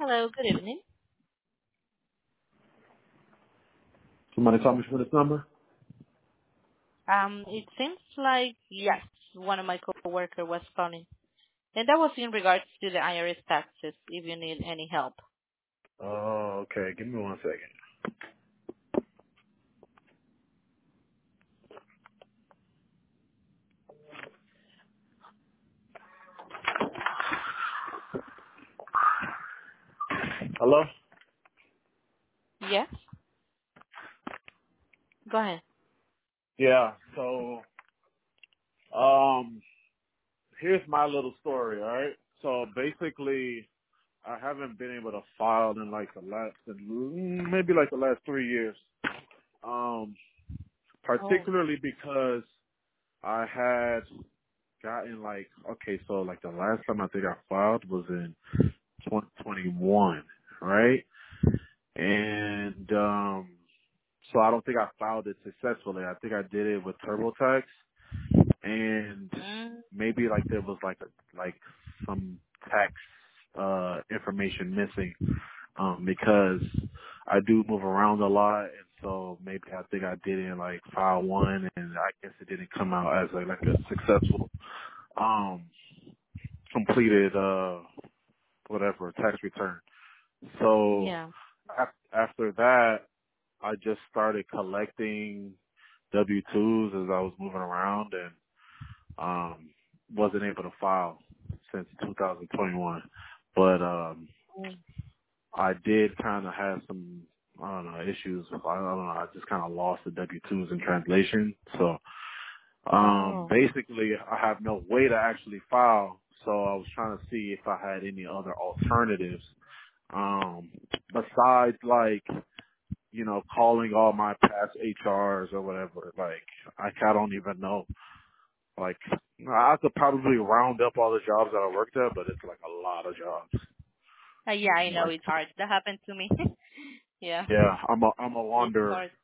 Hello, good evening. Somebody tell me for this number? It seems like, yes, one of my coworker was calling, and that was in regards to the IRS taxes, if you need any help. Oh, okay. Give me 1 second. Hello? Yes, go ahead. Yeah. So, um, here's my little story. All right. So basically, I haven't been able to file in like maybe like the last 3 years. Um, Oh. particularly because I had gotten like, okay, so like the last time I think I filed was in 2021, right? And so I don't think I filed it successfully. I think I did it with TurboTax, and Mm, maybe like there was like some tax information missing because I do move around a lot, and so maybe I think I didn't like file one, and I guess it didn't come out as like a successful um completed whatever tax return. So yeah. after that, I just started collecting W-2s as I was moving around and wasn't able to file since 2021. But Mm. I did kind of have some, I don't know, issues. I don't know. I just kind of lost the W-2s in translation. So Oh. basically, I have no way to actually file. So I was trying to see if I had any other alternatives um, besides like calling all my past HRs or whatever. Like, I don't even know. Like, I could probably round up all the jobs that I worked at, but it's like a lot of jobs. Yeah, I know Like, it's hard. That happened to me. Yeah, yeah, I'm a it's wanderer. hard.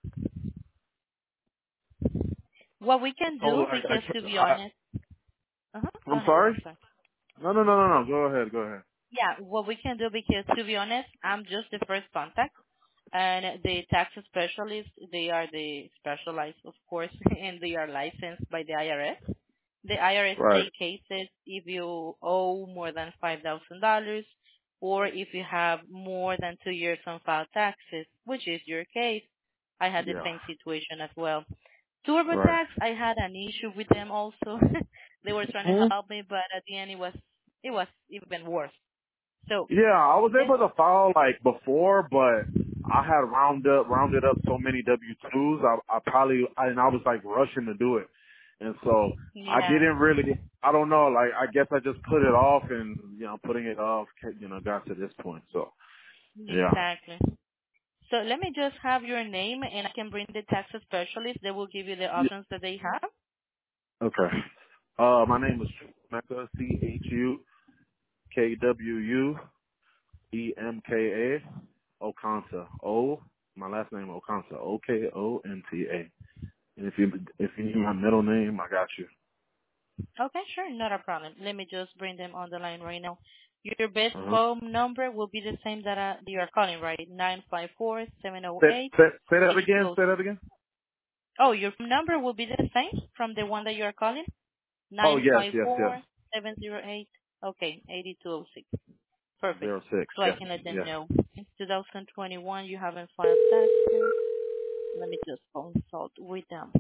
What we can So do, like, because to be honest, go I'm ahead. sorry. Sorry. No. Go ahead. Go ahead. Yeah, what we can do, because to be honest, I'm just the first contact. And the tax specialists, they are the specialized, of course, and they are licensed by the IRS. The IRS Right. take cases if you owe more than $5,000 or if you have more than 2 years on file taxes, which is your case. I had the Yeah. same situation as well. Right. TurboTax, I had an issue with them also. They were trying to Hmm? help me, but at the end it was even worse. So Yeah, I was this, able to file like before, but I had rounded up so many W-2s. And I was like rushing to do it. And so I yeah, didn't really, I don't know, like I guess I just put it off and, putting it off, got to this point. So, yeah. exactly. So let me just have your name and I can bring the tax specialist. They will give you the Yeah. options that they have. Okay. My name is Chukwemeka, CHUKWUEMKA, Okonta. My last name Okonta, Okonta. And if you need my middle name, I got you. Okay, sure, not a problem. Let me just bring them on the line right now. Your best Uh huh. phone number will be the same that you are calling, right? 954 708 Say that again. Say 8206. that again. Oh, your phone number will be the same from the one that you are calling? Oh Nine yes, five yes, yes. four 708. Okay, 8206. Perfect. 06. So I Yes, can let them yes. know. Since 2021, you haven't filed taxes. Let me just consult with them.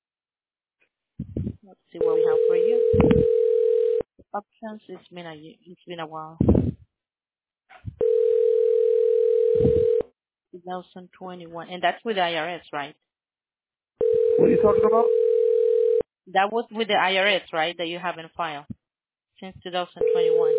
Let's see what we have for you. Options. It's been a while. 2021, and that's with the IRS, right? What are you talking about? That was with the IRS, right? That you haven't filed since 2021.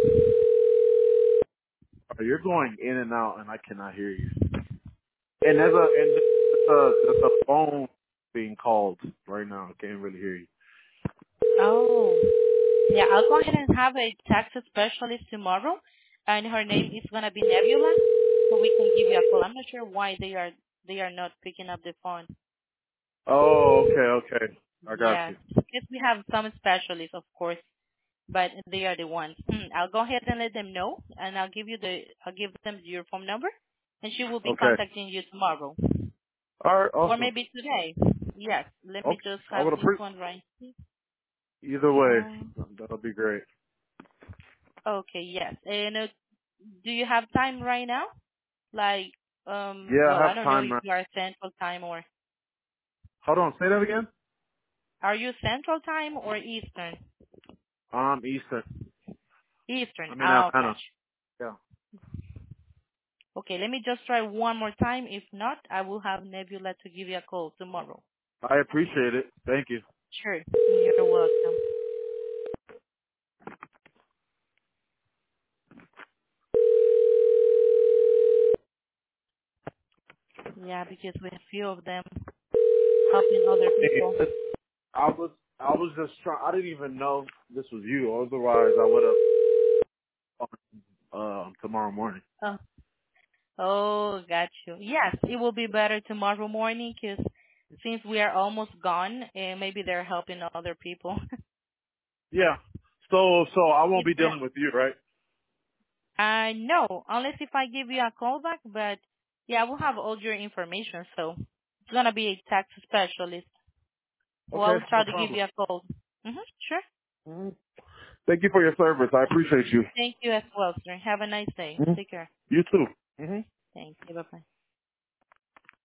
You're going in and out, and I cannot hear you. And there's a phone being called right now. I can't really hear you. Oh, yeah. I'll go ahead and have a tax specialist tomorrow, and her name is gonna be Nebula, so we can give you a call. I'm not sure why they are not picking up the phone. Oh, okay. I got Yes, you. because we have some specialists, of course. but they are the ones. I'll go ahead and let them know, and I'll give them your phone number, and she will be Okay. contacting you tomorrow All right. or Awesome. maybe today. Yes, let me Okay. just I have would this appreciate one right here. either way. Um, That'll be great. okay, yes. And do you have time right now? Like, Yeah, I well, I have don't know time. if you are Central Time or Hold on. Say that again. are you Central Time or Eastern? Eastern. Eastern. I'm in Oh, Atlanta. gosh. Yeah. Okay, let me just try one more time. If not, I will have Nebula to give you a call tomorrow. I appreciate it. Thank you. Sure. You're welcome. Yeah, because we have few of them helping other people. I was just trying. I didn't even know this was you. Otherwise, I would have tomorrow morning. Oh, oh, got you. Yes, it will be better tomorrow morning because since we are almost gone, and maybe they're helping other people. Yeah. So I won't It's be dealing with you, right? no, unless if I give you a call back, but yeah, I will have all your information, so it's gonna be a tax specialist who Okay. will try No to give problem. you a call. Sure. Mhm. Thank you for your service. I appreciate you. Thank you as well, sir. Have a nice day. Mhm. Take care. You too. Mhm. Thank you. Bye bye.